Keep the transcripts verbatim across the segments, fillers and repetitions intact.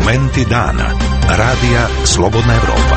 Momenti dana. Radija Slobodna Evropa.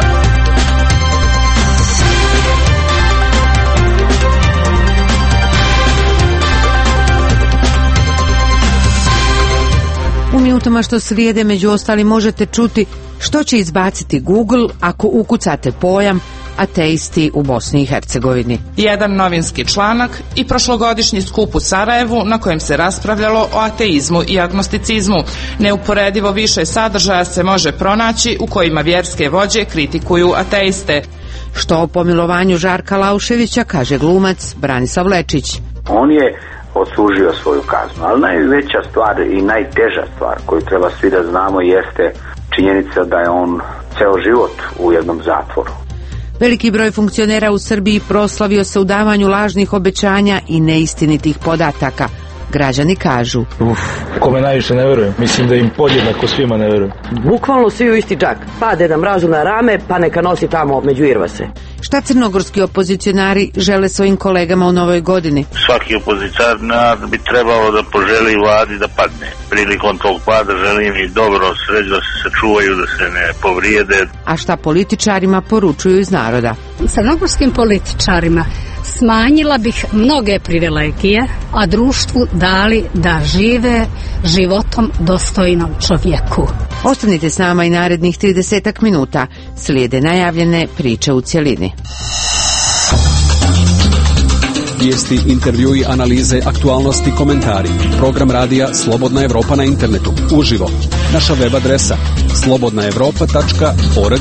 U minutama što slijede među ostali možete čuti što će izbaciti Google ako ukucate pojam ateisti u Bosni i Hercegovini. Jedan novinski članak i prošlogodišnji skup u Sarajevu na kojem se raspravljalo o ateizmu i agnosticizmu. Neuporedivo više sadržaja se može pronaći u kojima vjerske vođe kritikuju ateiste. Što o pomilovanju Žarka Lauševića kaže glumac Branislav Lečić. On je odslužio svoju kaznu, ali najveća stvar i najteža stvar koju treba svi da znamo jeste činjenica da je on ceo život u jednom zatvoru. Veliki broj funkcionera u Srbiji proslavio se u davanju lažnih obećanja i neistinitih podataka. Građani kažu: Uf, kome najviše ne verujem. Mislim da im podjednako svima ne verujem. Bukvalno svi u isti čak. Pade nam mrazu na rame, pa neka nosi tamo među irvase. Šta crnogorski opozicionari žele svojim kolegama u novoj godini? Svaki opozicionar bi trebalo da poželi vladi da padne. Prilikom tog pada želim i dobro sreću, da se sačuvaju, da se ne povrijede. A šta političarima poručuju iz naroda? Crnogorskim političarima smanjila bih mnoge privilegije, a društvu dali da žive životom dostojnom čovjeku. Ostanite s nama i narednih tridesetak minuta. Slijede najavljene priče u cjelini. Vijesti, intervjui, analize, aktualnosti, komentari. Program radija Slobodna Evropa na internetu. Uživo. Naša web adresa slobodna evropa tačka org.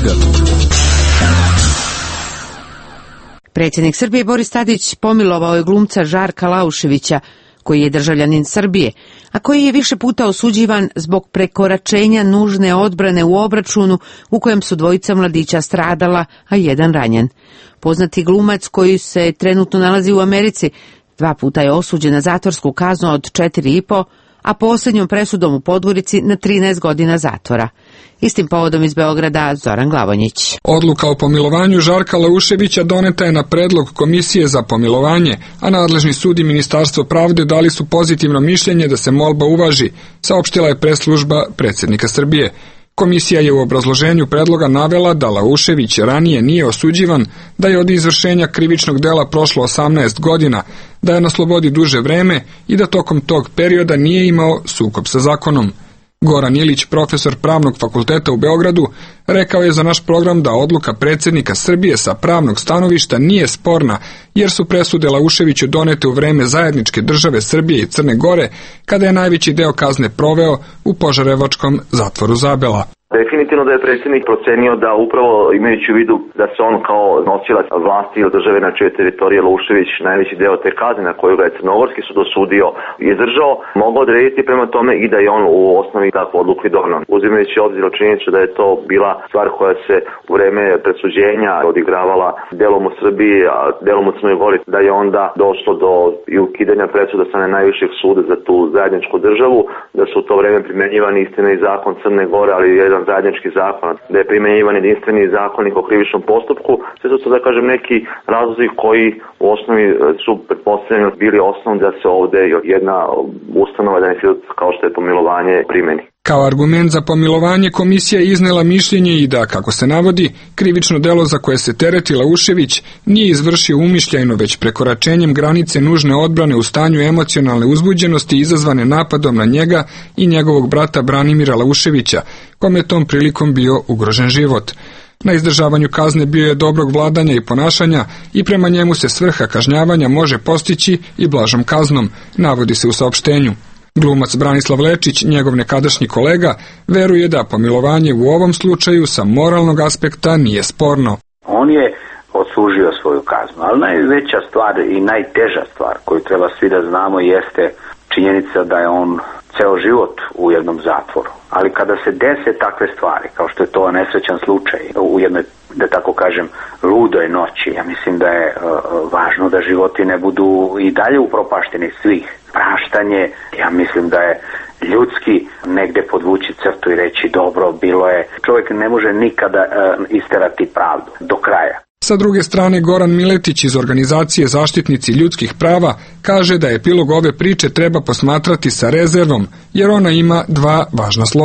Predsjednik Srbije Boris Tadić pomilovao je glumca Žarka Lauševića, koji je državljanin Srbije, a koji je više puta osuđivan zbog prekoračenja nužne odbrane u obračunu u kojem su dvojica mladića stradala, a jedan ranjen. Poznati glumac koji se trenutno nalazi u Americi dva puta je osuđen na zatvorsku kaznu od četiri i po, a posljednjom presudom u Podgorici na trinaest godina zatvora. Istim povodom iz Beograda Zoran Glavonjić. Odluka o pomilovanju Žarka Lauševića doneta je na predlog Komisije za pomilovanje, a nadležni sud i Ministarstvo pravde dali su pozitivno mišljenje da se molba uvaži, saopštila je press-služba predsjednika Srbije. Komisija je u obrazloženju predloga navela da Laušević ranije nije osuđivan, da je od izvršenja krivičnog dela prošlo osamnaest godina, da je na slobodi duže vreme i da tokom tog perioda nije imao sukob sa zakonom. Goran Ilić, profesor Pravnog fakulteta u Beogradu, rekao je za naš program da odluka predsjednika Srbije sa pravnog stanovišta nije sporna, jer su presude Lauševiću donete u vreme zajedničke države Srbije i Crne Gore, kada je najveći deo kazne proveo u požarevačkom zatvoru Zabela. Definitivno da je predsjednik procenio da upravo imajući u vidu da se on kao nosilac vlasti ili države na čije teritorije Laušević najveći deo te kazne na koju ga je crnogorski sud osudio izdržao, mogao odrediti prema tome i da je on u osnovi takvu odluku i donao. Uzimajući obzir činjenicu da je to bila stvar koja se u vreme presuđenja odigravala delom u Srbiji, a delom u Crnoj Gori, da je onda došlo do i ukidanja presuda strane najvišeg suda za tu zajedničku državu, da su u to vreme primenjivani istina i zakon Crne Gore, ali jedan zajednički zakon, da je primjenjivan jedinstveni zakonik o krivičnom postupku. Sve su to, da kažem, neki razlozi koji u osnovi su pretpostavljeni bili osnov da se ovde jedna ustanova, da institut kao što je pomilovanje, primeni. Kao argument za pomilovanje komisija je iznela mišljenje i da, kako se navodi, krivično delo za koje se tereti Laušević nije izvršio umišljajno, već prekoračenjem granice nužne odbrane u stanju emocionalne uzbuđenosti izazvane napadom na njega i njegovog brata Branimira Lauševića, kome je tom prilikom bio ugrožen život. Na izdržavanju kazne bio je dobrog vladanja i ponašanja i prema njemu se svrha kažnjavanja može postići i blažom kaznom, navodi se u saopštenju. Glumac Branislav Lečić, njegov nekadašnji kolega, veruje da pomilovanje u ovom slučaju sa moralnog aspekta nije sporno. On je odslužio svoju kaznu, ali najveća stvar i najteža stvar koju treba svi da znamo jeste činjenica da je on ceo život u jednom zatvoru. Ali kada se dese takve stvari, kao što je to nesrećan slučaj, u jednoj, da tako kažem, ludoj noći, ja mislim da je uh, važno da životi ne budu i dalje upropašteni svih. Praštanje, ja mislim da je ljudski negde podvući crtu i reći dobro, bilo je. Čovjek ne može nikada uh, isterati pravdu do kraja. Sa druge strane, Goran Miletić iz organizacije Zaštitnici ljudskih prava kaže da epilog ove priče treba posmatrati sa rezervom, jer ona ima dva važna sloja.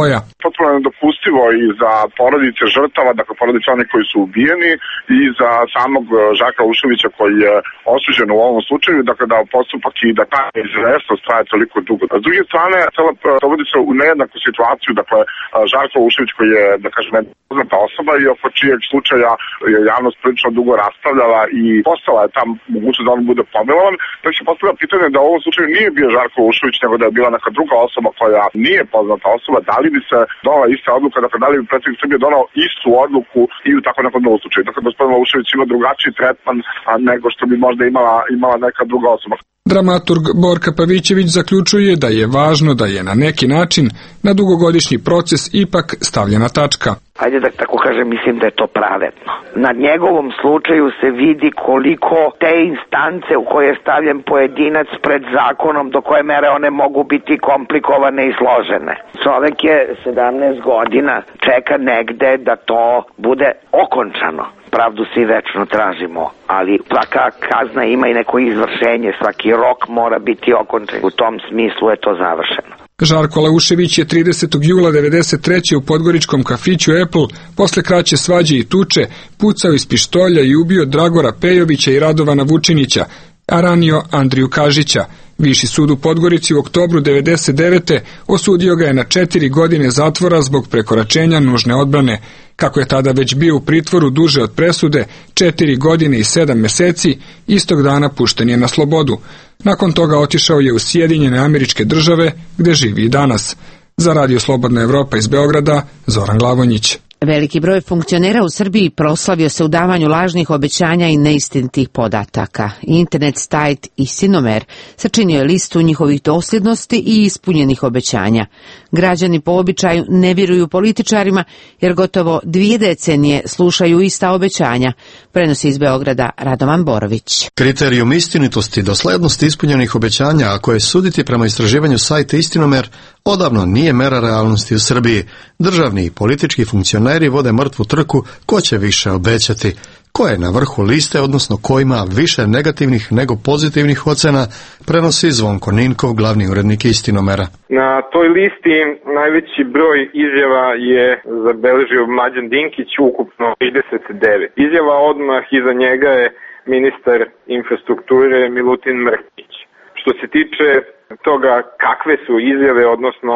potpuno nedopustivo i za porodice žrtava, dakle porodice onih koji su ubijeni i za samog Žarka Lauševića koji je osuđen u ovom slučaju, dakle da postupak i da ta izvesnost traje toliko dugo. S druge strane, cela dovodi se u nejednaku situaciju, dakle Žarko Laušević koji je, da kažem, poznata osoba i oko čijeg slučaja je javnost prilično dugo raspravljala i postala je tam mogućnost da on bude pomilovan, tako se postavlja pitanje da u ovom slučaju nije bio Žarko Laušević, nego da je bila neka druga osoba koja nije poznata osoba, da li bi se donala ista odluka, dakle da li bi predsjednik Srbije donao istu odluku i u tako nekom drugom slučaju. Dakle, gospodin Laušević ima drugačiji tretman nego što bi možda imala, imala neka druga osoba. Dramaturg Borka Pavićević zaključuje da je važno da je na neki način na dugogodišnji proces ipak stavljena tačka. Ajde da tako kažem, mislim da je to pravedno. Na njegovom slučaju se vidi koliko te instance u koje je stavljen pojedinac pred zakonom, do koje mere one mogu biti komplikovane i složene. Čovek je sedamnaest godina, čeka negde da to bude okončano. Pravdu svi večno tražimo, ali svaka kazna ima i neko izvršenje, svaki rok mora biti okončen. U tom smislu je to završeno. Žarko Laušević je tridesetog jula devedeset treće u podgoričkom kafiću Apple posle kraće svađe i tuče pucao iz pištolja i ubio Dragora Pejovića i Radovana Vučinića, a ranio Andriju Kažića. Viši sud u Podgorici u oktobru devedeset devete osudio ga je na četiri godine zatvora zbog prekoračenja nužne odbrane. Kako je tada već bio u pritvoru duže od presude, četiri godine i sedam meseci, istog dana pušten je na slobodu. Nakon toga otišao je u Sjedinjene Američke Države, gde živi i danas. Za Radio Slobodna Evropa iz Beograda, Zoran Glavonjić. Veliki broj funkcionera u Srbiji proslavio se u davanju lažnih obećanja i neistinitih podataka. Internet sajt Istinomer sačinio je listu njihovih dosljednosti i ispunjenih obećanja. Građani po običaju ne vjeruju političarima jer gotovo dvije decenije slušaju ista obećanja, prenosi iz Beograda Radovan Borović. Kriterijum istinitosti i doslednosti ispunjenih obećanja, ako je suditi prema istraživanju sajta Istinomer, odavno nije mera realnosti u Srbiji. Državni i politički funkcioneri vode mrtvu trku ko će više obećati, ko je na vrhu liste, odnosno ko ima više negativnih nego pozitivnih ocena, prenosi Zvonko Ninkov, glavni urednik Istinomera. Na toj listi najveći broj izjava je zabeležio Mlađan Dinkić, ukupno trideset devet. Izjava odmah iza njega je ministar infrastrukture Milutin Mrkić. Što se tiče toga kakve su izjave, odnosno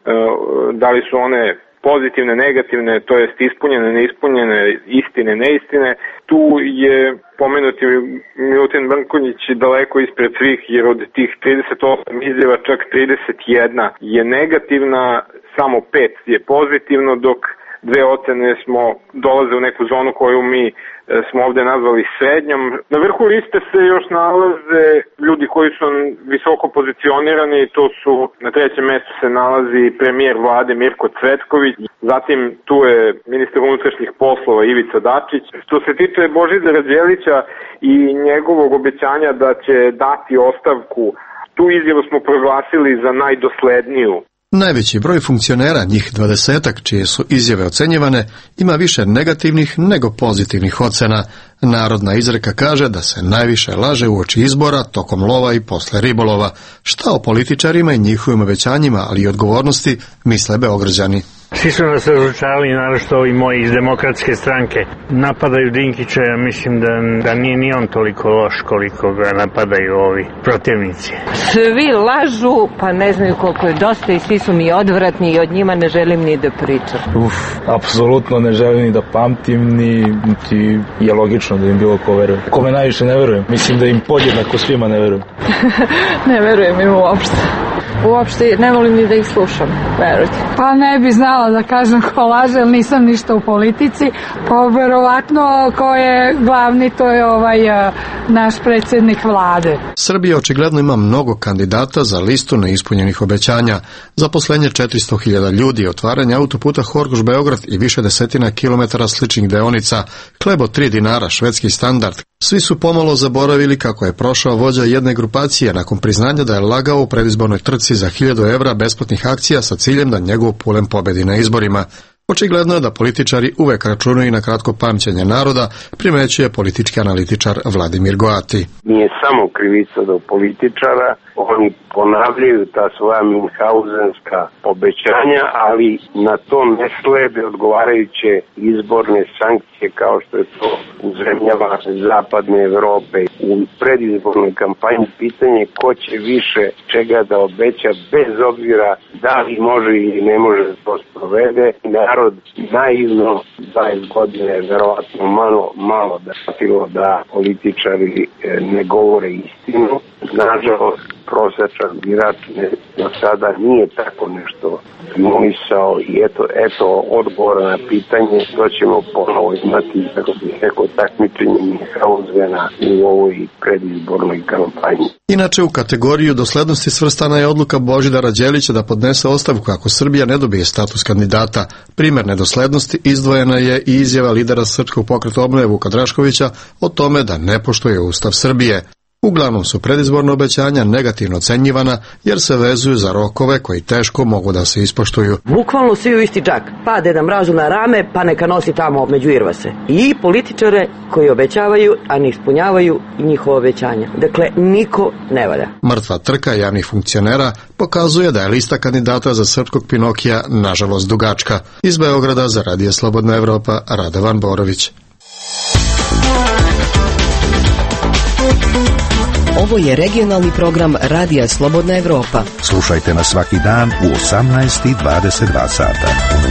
da li su one pozitivne, negativne, to jest ispunjene, neispunjene, istine, neistine, tu je pomenuti Milutin Mrkonjić daleko ispred svih, jer od tih trideset osam izjava čak trideset jedna je negativna, samo pet je pozitivno, dok dve ocene smo dolaze u neku zonu koju mi smo ovde nazvali srednjom. Na vrhu liste se još nalaze ljudi koji su visoko pozicionirani, to su na trećem mjestu se nalazi premijer vlade Mirko Cvetković, zatim tu je ministar unutrašnjih poslova Ivica Dačić. Što se tiče Božidara Đelića i njegovog obećanja da će dati ostavku, tu izjavu smo proglasili za najdosledniju. Najveći broj funkcionera, njih dvadesetak, čije su izjave ocenjivane, ima više negativnih nego pozitivnih ocena. Narodna izreka kaže da se najviše laže uoči izbora, tokom lova i posle ribolova. Šta o političarima i njihovim obećanjima, ali i odgovornosti, misle Beograđani. Svi su nas razočarali, naročito ovi moji iz Demokratske stranke. Napadaju Dinkića, ja mislim da, da nije ni on toliko loš koliko ga napadaju ovi protivnici. Svi lažu, pa ne znaju koliko je dosta i svi su mi odvratni i od njima ne želim ni da pričam. Uf, apsolutno ne želim ni da pamtim, ni ti je logično da im bilo ko veruje. Kome najviše ne verujem, mislim da im podjednako svima ne verujem. Ne verujem im uopšte. Uopšte ne volim ni da ih slušam, verujte. Pa ne bi znala da kažem ko laže, jer nisam ništa u politici. Pa verovatno ko je glavni, to je ovaj naš predsjednik vlade. Srbija očigledno ima mnogo kandidata za listu neispunjenih obećanja. Zaposlenje četiristo hiljada ljudi, otvaranje autoputa Horgoš-Beograd i više desetina kilometara sličnih deonica, Klebo tri dinara, švedski standard. Svi su pomalo zaboravili kako je prošao vođa jedne grupacije nakon priznanja da je lagao u predizbornoj trci za hiljadu evra besplatnih akcija sa ciljem da njegov pulen pobedi na izborima. Očigledno je da političari uvek računaju na kratko pamćenje naroda, primećuje politički analitičar Vladimir Goati. Nije samo krivica do političara, oni ponavljaju ta svoja minhauzenska obećanja, ali na to ne slede odgovarajuće izborne sankcije kao što je to u zemljama zapadne Evrope. U predizbornoj kampanji pitanje ko će više čega da obeća bez obzira da li može ili ne može da to sprovede. Narod naivno dvadeset godina je verovatno malo, malo da shvatilo da političari ne govore istinu. Nažalost, prosječan birač ne, do sada nije tako nešto imunisao i eto, eto odgovora na pitanje, to ćemo ponovo imati, kako bih rekao, takmičenje Minhausena u ovoj predizbornoj kampanji. Inače, u kategoriju doslednosti svrstana je odluka Božidara Đelića da podnese ostavku ako Srbija ne dobije status kandidata. Primer nedoslednosti izdvojena je i izjava lidera Srpskog pokreta obnove Vuka Draškovića o tome da ne poštuje Ustav Srbije. Uglavnom su predizborna obećanja negativno ocenjivana jer se vezuju za rokove koji teško mogu da se ispoštuju. Bukvalno svi u isti čak. Pa Deda Mrazu na rame, pa neka nosi tamo među irvase. I političare koji obećavaju, a ne ispunjavaju i njihova obećanja. Dakle, niko ne valja. Mrtva trka javnih funkcionera pokazuje da je lista kandidata za srpskog Pinokija nažalost dugačka. Iz Beograda za Radio Slobodna Evropa, Radovan Borović. Ovo je regionalni program Radija Slobodna Evropa. Slušajte nas svaki dan u osamnaest i dvadeset dva sata.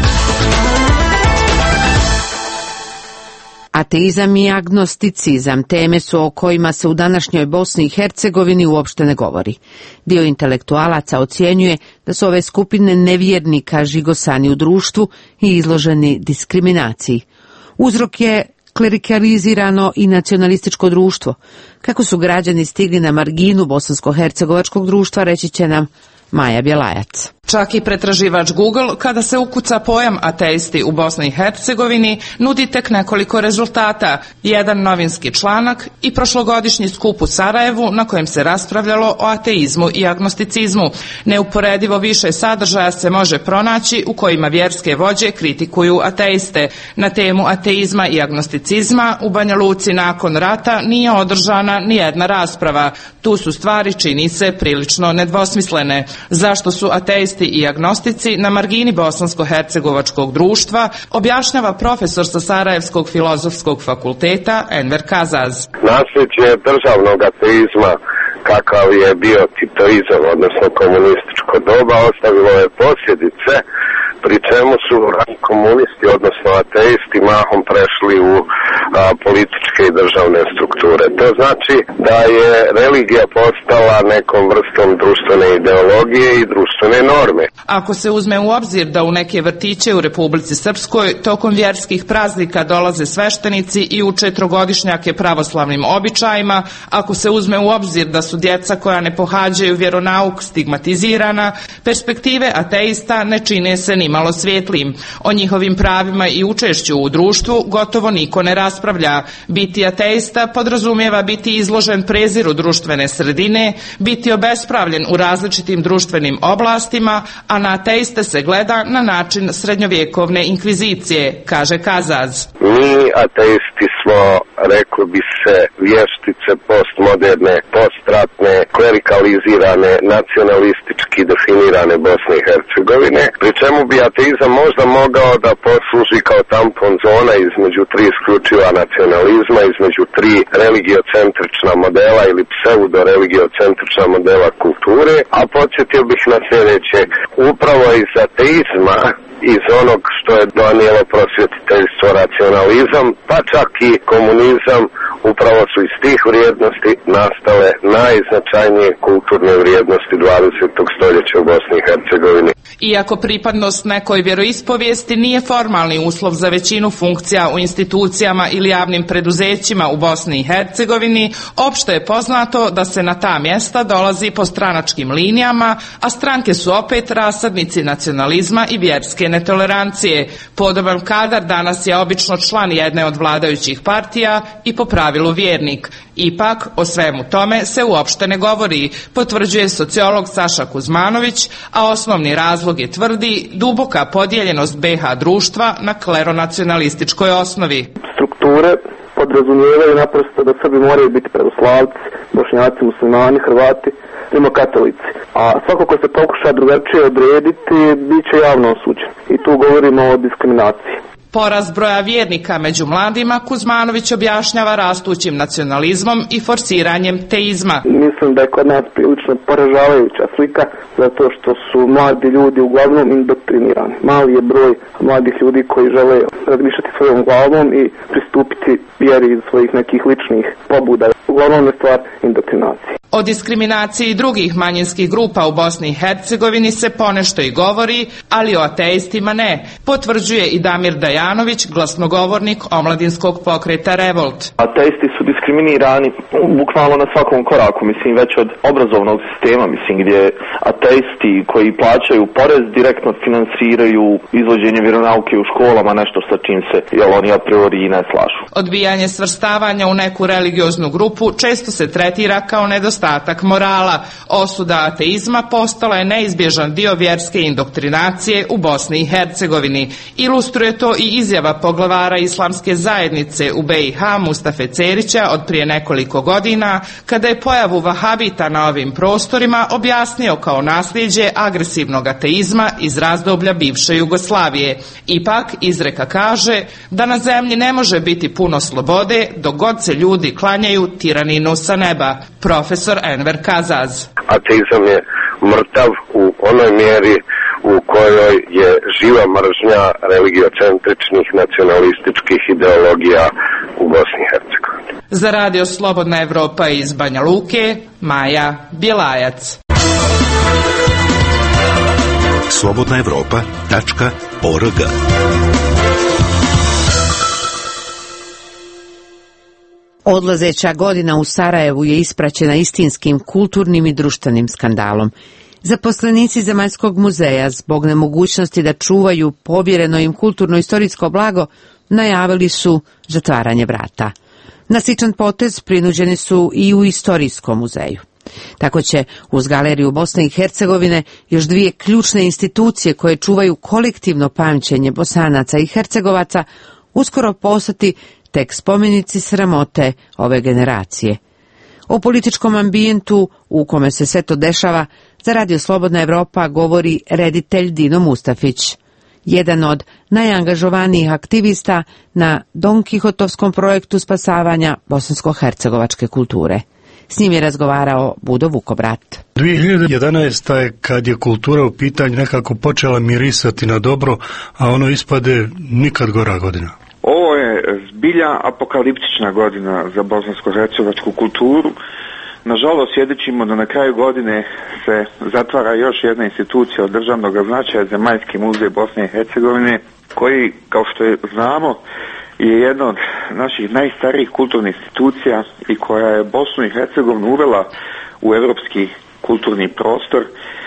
Ateizam i agnosticizam teme su o kojima se u današnjoj Bosni i Hercegovini uopšte ne govori. Dio intelektualaca ocjenjuje da su ove skupine nevjernika žigosani u društvu i izloženi diskriminaciji. Uzrok je klerikalizirano i nacionalističko društvo. Kako su građani stigli na marginu bosansko-hercegovačkog društva, reći će nam Maja Bjelajac. Čak i pretraživač Google, kada se ukuca pojam ateisti u Bosni i Hercegovini, nudi tek nekoliko rezultata. Jedan novinski članak i prošlogodišnji skup u Sarajevu na kojem se raspravljalo o ateizmu i agnosticizmu. Neuporedivo više sadržaja se može pronaći u kojima vjerske vođe kritikuju ateiste. Na temu ateizma i agnosticizma u Banja Luci nakon rata nije održana ni jedna rasprava. Tu su stvari, čini se, prilično nedvosmislene. Zašto su ateisti i agnostici na margini bosansko-hercegovačkog društva, objašnjava profesor sa Sarajevskog filozofskog fakulteta Enver Kazaz. Nasljeđe državnog ateizma, kakav je bio titoizam, odnosno komunističko doba, ostavilo je posljedice, pri čemu su komunisti, odnosno ateisti, mahom prešli u a, političke i državne strukture. To znači da je religija postala nekom vrstom društvene ideologije i društvene norme. Ako se uzme u obzir da u neke vrtiće u Republici Srpskoj tokom vjerskih praznika dolaze sveštenici i uče trogodišnjake pravoslavnim običajima, ako se uzme u obzir da su djeca koja ne pohađaju vjeronauk stigmatizirana, perspektive ateista ne čine se ni malo svijetlim. O njihovim pravima i učešću u društvu gotovo niko ne raspravlja. Biti ateista podrazumijeva biti izložen preziru društvene sredine, biti obespravljen u različitim društvenim oblastima, a na ateiste se gleda na način srednjovjekovne inkvizicije, kaže Kazaz. Mi ateisti smo, reklo bi se, vještice postmoderne, postratne, klerikalizirane, nacionalistički definirane Bosne i Hercegovine, pri čemu bi ateizam možda mogao da posluži kao tampon zona između tri isključiva nacionalizma, između tri religiocentrična modela ili pseudo-religiocentrična modela kulture, a podsjetio bih na sljedeće, upravo iz ateizma, iz onog što je donijelo prosvjetiteljstvo racionalizam, pa čak i komunizam, upravo su iz tih vrijednosti nastale najznačajnije kulturne vrijednosti dvadesetog stoljeća u Bosni i Hercegovini. Iako pripadnost nekoj vjeroispovijesti nije formalni uslov za većinu funkcija u institucijama ili javnim preduzećima u Bosni i Hercegovini, opšte je poznato da se na ta mjesta dolazi po stranačkim linijama, a stranke su opet rasadnici nacionalizma i vjerske netolerancije. Podoban kadar danas je obično član jedne od vladajućih partija i po pravilu vjernik. Ipak, o svemu tome se uopšte ne govori, potvrđuje sociolog Saša Kuzmanović, a osnovni razlog je, tvrdi, duboka podijeljenost be ha društva na kleronacionalističkoj osnovi. Strukture podrazumijevaju naprosto da Srbi moraju biti pravoslavci, Bošnjaci, muslimani, Hrvati, rimokatolici. A svako ko se pokuša drugačije odrediti, bit će javno osuđen. I tu govorimo o diskriminaciji. Porast broja vjernika među mladima Kuzmanović objašnjava rastućim nacionalizmom i forsiranjem teizma. Mislim da je kod nas prilično poražavajuća slika, zato što su mladi ljudi uglavnom indoktrinirani. Mali je broj mladih ljudi koji žele razmišljati svojom glavom i pristupiti vjeri iz svojih nekih ličnih pobuda. Uglavnom je stvar indoktrinacije. O diskriminaciji drugih manjinskih grupa u Bosni i Hercegovini se ponešto i govori, ali o ateistima ne, potvrđuje i Damir Dajanović, glasnogovornik omladinskog pokreta Revolt. Ateisti su diskriminirani bukvalno na svakom koraku, mislim već od obrazovnog sistema, mislim gdje ateisti koji plaćaju porez direktno finansiraju izvođenje vjeronauke u školama, nešto sa čim se jel, oni a priori ne slažu. Odbijanje svrstavanja u neku religioznu grupu često se tretira kao nedostatak morala. Osuda ateizma postala je neizbježan dio vjerske indoktrinacije u Bosni i Hercegovini. Ilustruje to i izjava poglavara islamske zajednice u be i ha Mustafe Cerića od prije nekoliko godina, kada je pojavu vahabita na ovim prostorima objasnio kao nasljeđe agresivnog ateizma iz razdoblja bivše Jugoslavije. Ipak, izreka kaže da na zemlji ne može biti puno slobode dok god se ljudi klanjaju tiraninu sa neba. Profesor Enver Kazaz. Ateizam je mrtav u onoj mjeri u kojoj je živa mržnja religiocentričnih nacionalističkih ideologija u Bosni i Hercegovini. Za radio Slobodna Evropa iz Banja Luke, Maja Bjelajac. slobodna evropa tačka org. Odlazeća godina u Sarajevu je ispraćena istinskim kulturnim i društvenim skandalom. Zaposlenici Zemaljskog muzeja, zbog nemogućnosti da čuvaju povjereno im kulturno-istorijsko blago, najavili su zatvaranje vrata. Na sličan potez prinuđeni su i u Istorijskom muzeju. Tako će uz Galeriju Bosne i Hercegovine još dvije ključne institucije koje čuvaju kolektivno pamćenje Bosanaca i Hercegovaca uskoro postati tek spomenici sramote ove generacije. O političkom ambijentu u kome se sve to dešava za Radio Slobodna Evropa govori reditelj Dino Mustafić, jedan od najangažovanijih aktivista na Don Kihotovskom projektu spasavanja bosansko-hercegovačke kulture. S njim je razgovarao Budo Vukobrat. dvije hiljade jedanaesta. je kad je kultura u pitanju nekako počela mirisati na dobro, a ono ispade nikad gora godina. Ovo je zbilja apokaliptična godina za bosansko-hercegovačku kulturu. Nažalost, svjedočimo da na kraju godine se zatvara još jedna institucija od državnog značaja, Zemaljski muzej Bosne i Hercegovine, koji, kao što je znamo, je jedna od naših najstarijih kulturnih institucija i koja je Bosnu i Hercegovinu uvela u evropski kulturni prostor.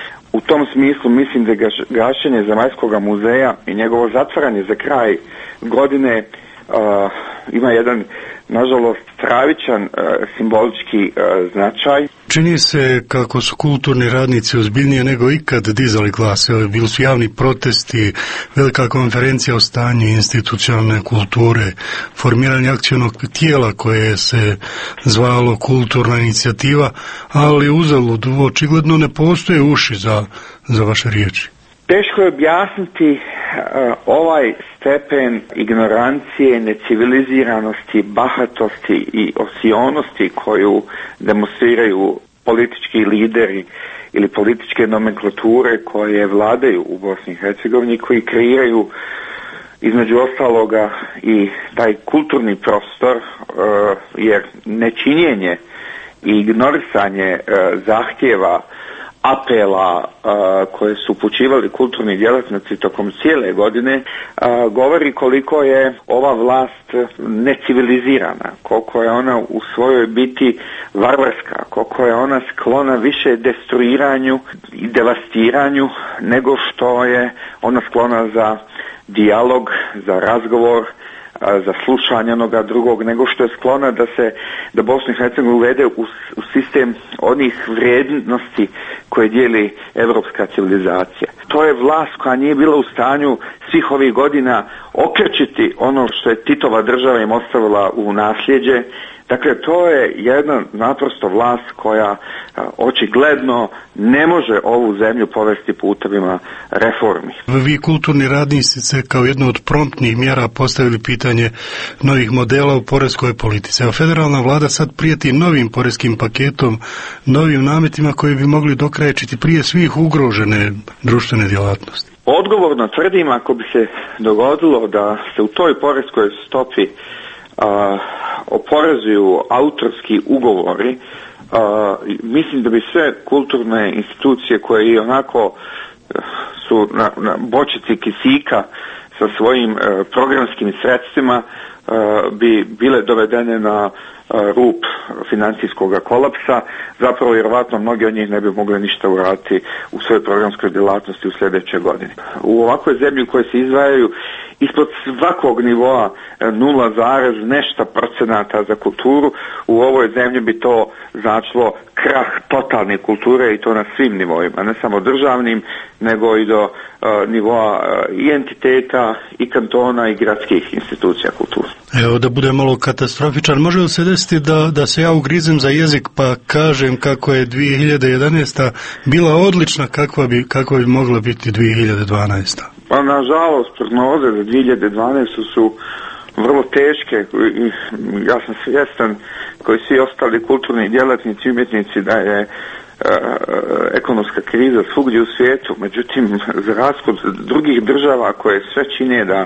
U tom smislu mislim da je gašenje Zemaljskog muzeja i njegovo zatvaranje za kraj godine uh, ima jedan, nažalost, stravičan uh, simbolički uh, značaj. Čini se kako su kulturni radnici ozbiljnije nego ikad dizali glas. Bili su javni protesti, velika konferencija o stanju institucionalne kulture, formiranje akcionog tijela koje se zvalo kulturna inicijativa, ali uzalud, očigledno ne postoje uši za, za vaše riječi. Teško je objasniti uh, ovaj stepen ignorancije, neciviliziranosti, bahatosti i osionosti koju demonstriraju politički lideri ili političke nomenklature koje vladaju u Bosni i Hercegovini, koji kreiraju između ostaloga i taj kulturni prostor, uh, jer nečinjenje i ignorisanje uh, zahtjeva, apela uh, koje su upućivali kulturni djelatnici tokom cijele godine uh, govori koliko je ova vlast necivilizirana, koliko je ona u svojoj biti varvarska, koliko je ona sklona više destruiranju i devastiranju nego što je ona sklona za dijalog, za razgovor, za slušanje onoga drugog, nego što je sklona da se da Bosnu i Hercegovinu uvede u, u sistem onih vrijednosti koje dijeli evropska civilizacija. To je vlast koja nije bila u stanju svih ovih godina okrečiti ono što je Titova država im ostavila u nasljeđe. Dakle, to je jedna naprosto vlast koja a, očigledno ne može ovu zemlju povesti putevima reformi. Vi kulturni radnici ste kao jedno od promptnih mjera postavili pitanje novih modela u poreskoj politici. A federalna vlada sad prijeti novim poreskim paketom, novim nametima koji bi mogli dokrajčiti prije svih ugrožene društvene djelatnosti. Odgovorno tvrdim, ako bi se dogodilo da se u toj poreskoj stopi Uh, oporezuju autorski ugovori, uh, mislim da bi sve kulturne institucije koje i onako uh, su na, na bočici kisika sa svojim uh, programskim sredstvima uh, bi bile dovedene na uh, rub financijskog kolapsa. Zapravo vjerovatno mnogi od njih ne bi mogli ništa uraditi u svojoj programskoj djelatnosti u sljedećoj godini. U ovakvoj zemlji u kojoj se izdvajaju ispod svakog nivoa nula zarez nešto procenata za kulturu, u ovoj zemlji bi to značilo krah totalne kulture i to na svim nivoima, ne samo državnim, nego i do uh, nivoa uh, i entiteta, i kantona, i gradskih institucija kulture. Evo, da bude malo katastrofičan, može li se desiti da, da se ja ugrizem za jezik pa kažem kako je dvije hiljade jedanaesta bila odlična, kakva bi, kakva bi mogla biti dvije hiljade dvanaesta? Pa nažalost, prognoze za dvije hiljade dvanaestu su vrlo teške i ja sam svjestan, koji svi ostali kulturni djelatnici i umjetnici, da je e, ekonomska kriza svugdje u svijetu. Međutim, za razliku od drugih država koje sve čine da e,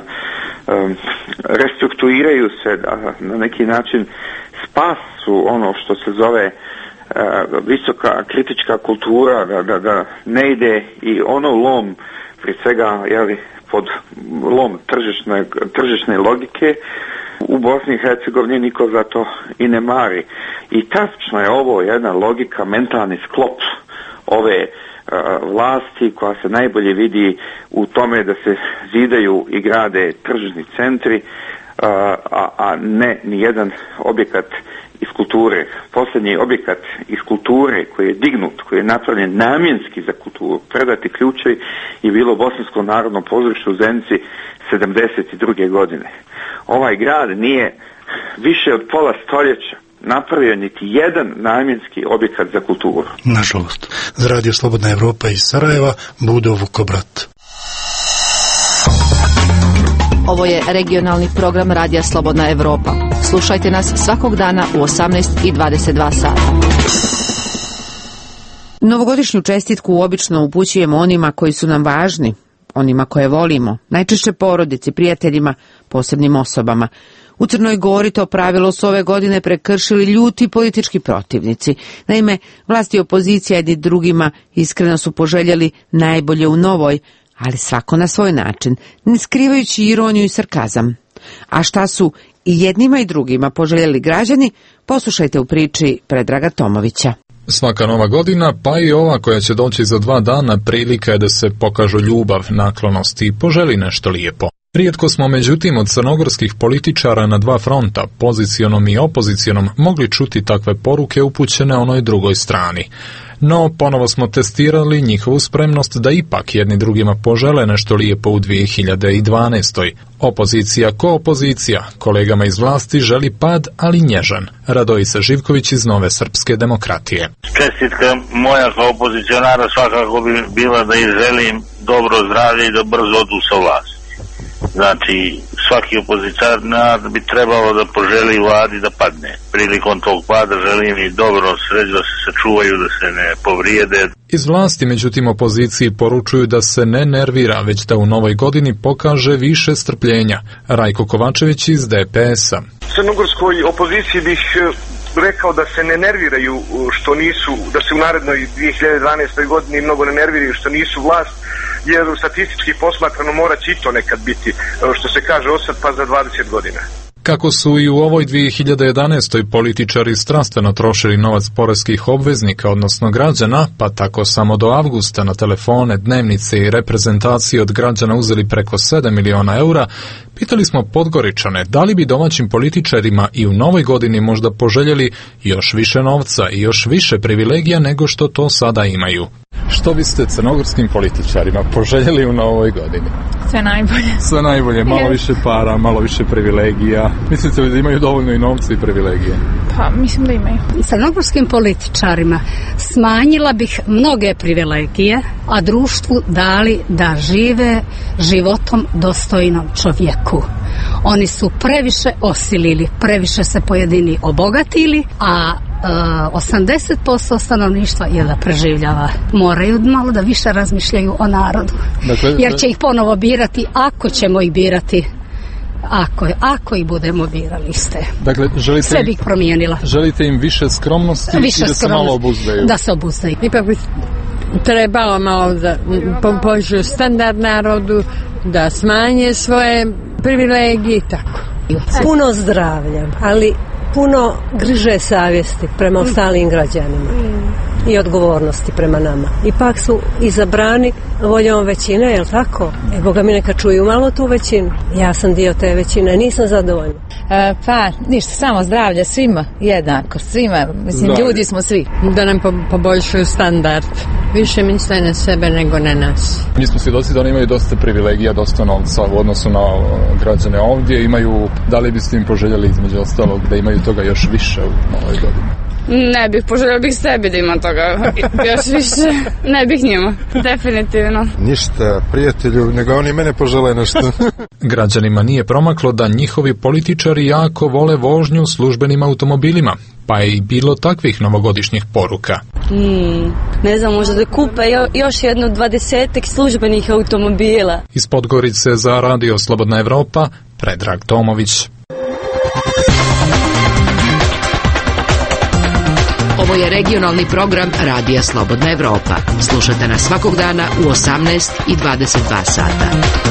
restrukturiraju se, da na neki način spasu ono što se zove e, visoka kritička kultura, da, da, da ne ide i ono lom, prije svega, jeli, pod lom tržišne, tržišne logike, u Bosni i Hercegovini niko za to i ne mari. I tačno je ovo jedna logika, mentalni sklop ove uh, vlasti koja se najbolje vidi u tome da se zidaju i grade tržni centri, uh, a, a ne ni jedan objekat iz kulture. Posljednji objekat iz kulture koji je dignut, koji je napravljen namjenski za kulturu, predati ključevi, je bilo Bosansko narodno pozorište u Zenici sedamdeset druge godine. Ovaj grad nije više od pola stoljeća napravio niti jedan namjenski objekat za kulturu. Nažalost. Za Radio Slobodna Evropa iz Sarajeva, Budo Vukobrat. Ovo je regionalni program Radija Slobodna Evropa. Slušajte nas svakog dana u osamnaest i dvadeset dva sata. Novogodišnju čestitku obično upućujemo onima koji su nam važni, onima koje volimo, najčešće porodici, prijateljima, posebnim osobama. U Crnoj Gori to pravilo su ove godine prekršili ljuti politički protivnici. Naime, vlast i opozicija jedni drugima iskreno su poželjeli najbolje u novoj, ali svako na svoj način, ne skrivajući ironiju i sarkazam. A šta su i jednima i drugima poželjeli građani, poslušajte u priči Predraga Tomovića. Svaka nova godina, pa i ova koja će doći za dva dana, prilika je da se pokažu ljubav, naklonost i poželi nešto lijepo. Rijetko smo međutim od crnogorskih političara na dva fronta, pozicionom i opozicionom, mogli čuti takve poruke upućene onoj drugoj strani. No, ponovo smo testirali njihovu spremnost da ipak jedni drugima požele nešto lijepo u dvije hiljade dvanaestoj. Opozicija ko opozicija, kolegama iz vlasti želi pad, ali nježan. Radojica Živković iz Nove srpske demokratije. Čestitka moja kao opozicionara svakako bi bila da izželim dobro zdravlje i da brzo odu sa vlasti. Znači, svaki opozicionar bi trebalo da poželi vladi da padne. Prilikom tog pada želim i dobro sreću, da se sačuvaju, da se ne povrijede. Iz vlasti, međutim, opoziciji poručuju da se ne nervira, već da u novoj godini pokaže više strpljenja. Rajko Kovačević iz D P S-a. Crnogorskoj opoziciji bih rekao da se ne nerviraju što nisu, da se u narednoj dvije hiljade dvanaestoj godini mnogo ne nerviraju što nisu vlast, jer statistički posmatrano mora će i to nekad biti, što se kaže, osad pa za dvadeset godina. Kako su i u ovoj dvije hiljade jedanaestoj političari strastveno trošili novac poreskih obveznika, odnosno građana, pa tako samo do avgusta na telefone, dnevnice i reprezentacije od građana uzeli preko sedam miliona eura, pitali smo Podgoričane da li bi domaćim političarima i u novoj godini možda poželjeli još više novca i još više privilegija nego što to sada imaju. Što biste crnogorskim političarima poželjeli u novoj godini? Sve najbolje. Sve najbolje, malo više para, malo više privilegija. Mislite li da imaju dovoljno i novca i privilegije? Pa, mislim da imaju. Crnogorskim političarima smanjila bih mnoge privilegije, a društvu dali da žive životom dostojnom čovjeku. Oni su previše osilili, previše se pojedini obogatili, a osamdeset posto stanovništva je da preživljava. Moraju malo da više razmišljaju o narodu. Dakle, jer će ih ponovo birati ako ćemo ih birati. Ako, ako ih budemo birali ste. Dakle, želite sve bih promijenila. Želite im više skromnosti više i da se malo obuzdaju? Da se obuzdaju. Ipak bi trebalo malo da poboljšaju standard narodu, da smanje svoje privilegije i tako. Puno zdravlja, ali puno griže savjesti prema ostalim građanima i odgovornosti prema nama. Ipak su izabrani voljom većine, jel tako? E, Boga mi neka čuju malo tu većinu. Ja sam dio te većine, nisam zadovoljna. E, pa, ništa, samo zdravlje svima, jednako, svima, mislim, zdravlje. Ljudi smo svi. Da nam po, poboljšuju standard. Više misle na sebe nego na nas. Mi smo svjedoci da oni imaju dosta privilegija, dosta novca u odnosu na građane ovdje. Imaju, da li biste im poželjeli između ostalog da imaju toga još više u novoj godini? Ne bih, poželjela bih sebi da ima toga još više. Ne bih njima, definitivno. Ništa, prijatelju, nego oni mene požele nešto. Građanima nije promaklo da njihovi političari jako vole vožnju službenim automobilima, pa je i bilo takvih novogodišnjih poruka. Hmm, ne znam, možda da kupe još jedno dvadesetak službenih automobila. Iz Podgorice za Radio Slobodna Evropa, Predrag Tomović. Ovo je regionalni program Radija Slobodna Evropa. Slušajte nas svakog dana u osamnaest i dvadeset dva sata.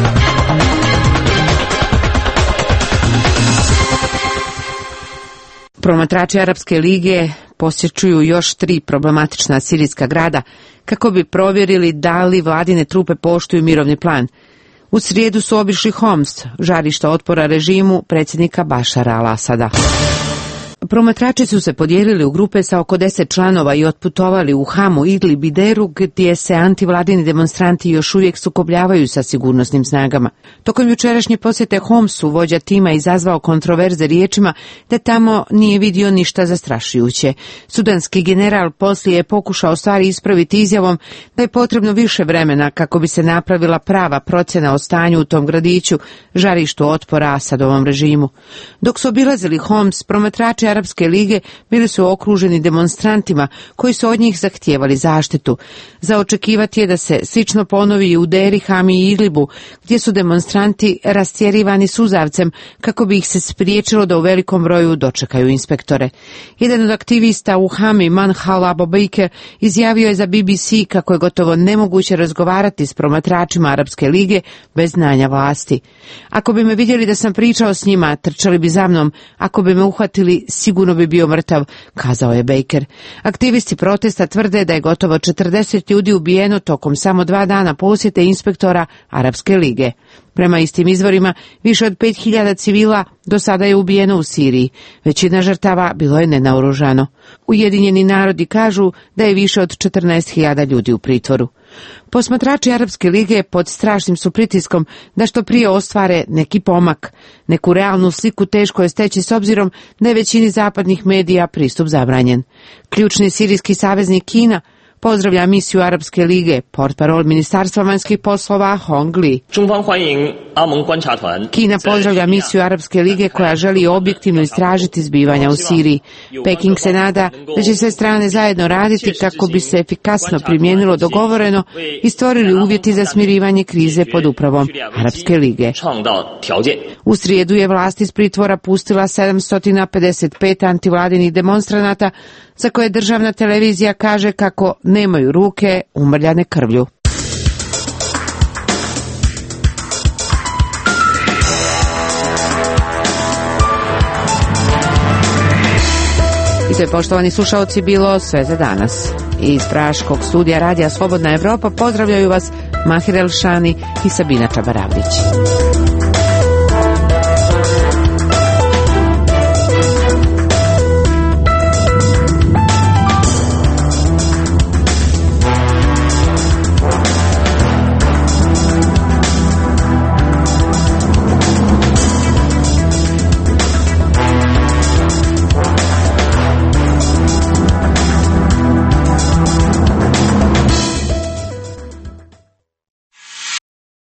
Promatrači Arapske lige posjećuju još tri problematična sirijska grada kako bi provjerili da li vladine trupe poštuju mirovni plan. U srijedu su obišli Homs, žarišta otpora režimu predsjednika Bašara al-Asada. Promatrači su se podijelili u grupe sa oko deset članova i otputovali u Hamu, Idlib i Deru, gdje se antivladini demonstranti još uvijek sukobljavaju sa sigurnosnim snagama. Tokom jučerašnje posjete Homsu vođa tima izazvao kontroverze riječima da tamo nije vidio ništa zastrašujuće. Sudanski general poslije je pokušao stvari ispraviti izjavom da je potrebno više vremena kako bi se napravila prava procjena o stanju u tom gradiću, žarištu otpora Asadovom režimu. Dok su obilazili Homs, promatrači Arapske lige bili su okruženi demonstrantima koji su od njih zahtijevali zaštitu. Za očekivati je da se slično ponovi i u Deri, Hami i Idlibu, gdje su demonstranti rastjerivani suzavcem kako bi ih se spriječilo da u velikom broju dočekaju inspektore. Jedan od aktivista u Hami, Manhal Abobike, izjavio je za B B C kako je gotovo nemoguće razgovarati s promatračima Arapske lige bez znanja vlasti. Ako bi me vidjeli da sam pričao s njima, trčali bi za mnom, ako bi me uhvatili, sigurno bi bio mrtav, kazao je Baker. Aktivisti protesta tvrde da je gotovo četrdeset ljudi ubijeno tokom samo dva dana posjete inspektora Arapske lige. Prema istim izvorima, više od pet hiljada civila do sada je ubijeno u Siriji. Većina žrtava bilo je nenaoružano. Ujedinjeni narodi kažu da je više od četrnaest hiljada ljudi u pritvoru. Posmatrači Arapske lige pod strašnim su pritiskom da što prije ostvare neki pomak. Neku realnu sliku teško je steći s obzirom da je većini zapadnih medija pristup zabranjen. Ključni sirijski saveznik Kina pozdravlja misiju Arapske lige, portparol Ministarstva vanjskih poslova Hong Li. Kina pozdravlja misiju Arapske lige koja želi objektivno istražiti zbivanja u Siriji. Peking se nada da će sve strane zajedno raditi kako bi se efikasno primijenilo dogovoreno i stvorili uvjeti za smirivanje krize pod upravom Arapske lige. U srijedu je vlast iz pritvora pustila sedamsto pedeset pet antivladinih demonstranata za koje državna televizija kaže kako nemaju ruke umrljane krvlju. To je, poštovani slušaoci, bilo sve za danas. Iz Praškog studija Radija Slobodna Evropa pozdravljaju vas Mahir Elšani i Sabina Čabaravdić.